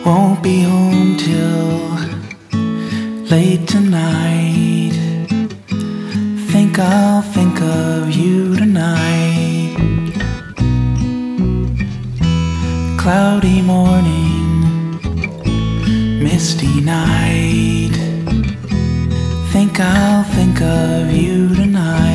Won't be home till late tonight. Think I'll think of you tonight. Cloudy morning, misty night. Think I'll think of you tonight.